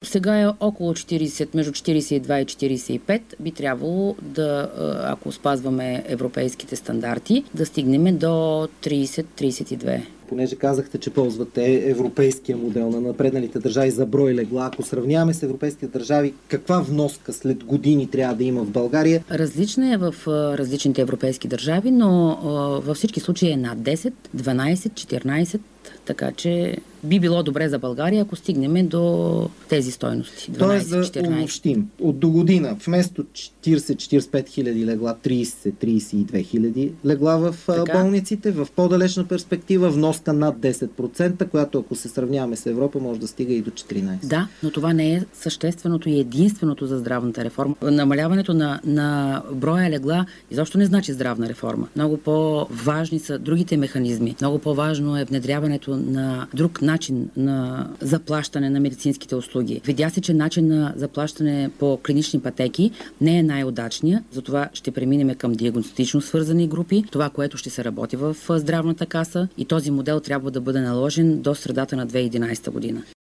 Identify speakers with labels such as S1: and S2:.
S1: Сега е около 40, между 42 и 45. Би трябвало да, ако спазваме европейските стандарти, да стигнем до 30-32.
S2: Понеже казахте, че ползвате европейския модел на напредналите държави за брой легла. Ако сравняваме с европейските държави, каква вноска след години трябва да има в България?
S1: Различна е в различните европейски държави, но във всички случаи е над 10, 12, 14, така че би било добре за България, ако стигнем до тези стойности. 12,
S2: Тоест да
S1: 14.
S2: обобщим. От до година вместо 40-45 хиляди легла, 30-32 хиляди легла в болниците, в по-далечна перспектива вноска над 10%, която ако се сравняваме с Европа, може да стига и до 14%.
S1: Да, но това не е същественото и единственото за здравната реформа. Намаляването на броя легла изобщо не значи здравна реформа. Много по-важни са другите механизми. Много по-важно е внедряването на друг начин на заплащане на медицинските услуги. Видя се, че начин на заплащане по клинични пътеки не е най-удачния, затова ще преминем към диагностично свързани групи, това, което ще се работи в здравната каса, и този модел трябва да бъде наложен до средата на 2011 година.